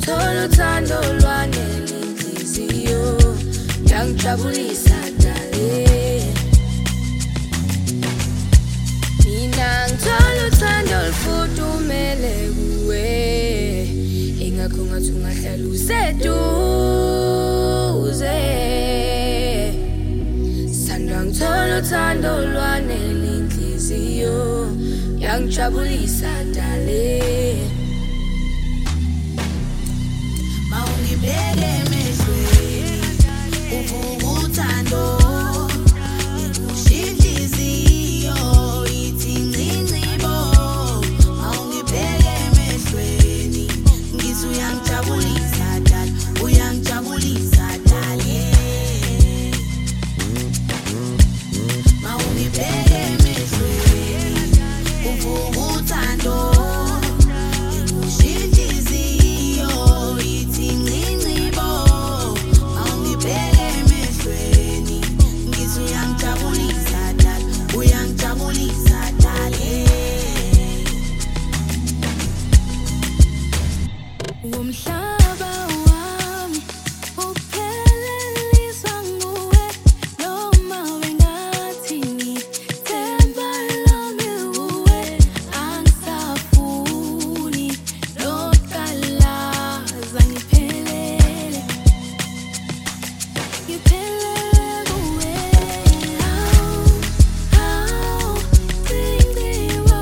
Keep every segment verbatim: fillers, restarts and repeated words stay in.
ngithola uthando lwanele inhliziyo yangijabulisa dale. Mina ngithola uthando olufudumele kuwe, ingakho ngathi ungahlala useduze. Sandwa ngithola uthando lwanele inhliziyo yangijabulisa dale. Mawungibheke emehlweni uvuka uthando, ngikushiya inhliziyo ithi ncinci bo. Mawungibheke emehlweni ngizwe uyangijabulisa dale, uyangijabulisa dale. Mawungibheke emehlweni uvuka uthando, umhlaba wami upheleliswa nguwe, noma wengathi ngithemba lami kuwe. Angisafuni lokalaza, ngiphelele ngiphelele kuwe. Hawu, hawu, cinci bo.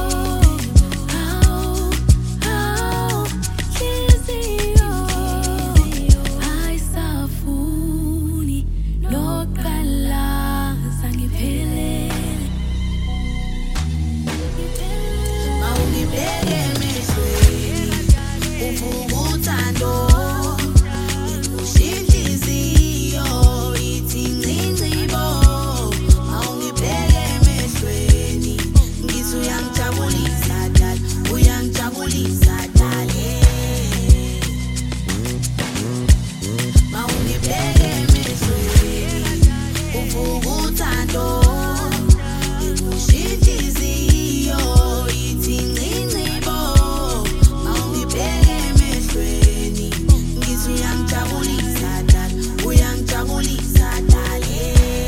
Hawu, hawu, inhliziyo ayisafuni lokalaza, ngiphelele. Mawungibheke emehlweni uvuka uthando, ngikushiya inhliziyo ithi ncinci bo. Mawungibheke emehlweni ngizwe uyangijabulisa dale, uyangijabulisa dale. Mawungibheke emehlweni uvuka uthando, ngikushiya inhliziyo ithi ncinci bo. Mawungibheke emehlweni ngizwe uyangijabulisa dale, uyangijabulisa dale.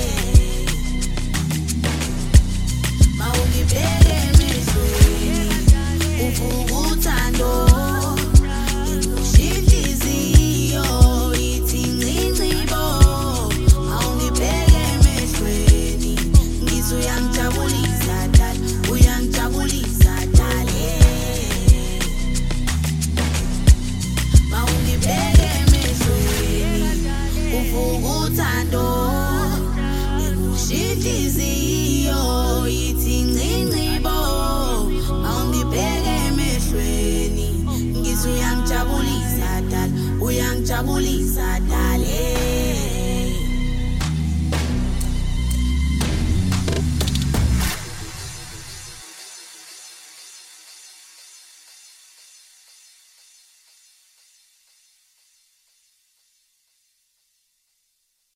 Mawungibheke emehlweni uvuka uthando, ngikushiya inhliziyo ithi ncinci bo. Mawungibheke emehlweni ngizwe uyangijabulisa dale, uyangijabulisa dale. Mawungibheke emehlweni uvuka uthando, ngikushiya inhliziyo ithi ncinci bo. Mawungibheke emehlweni ngizwe uyangijabulisa dale, uyangijabulisa dale.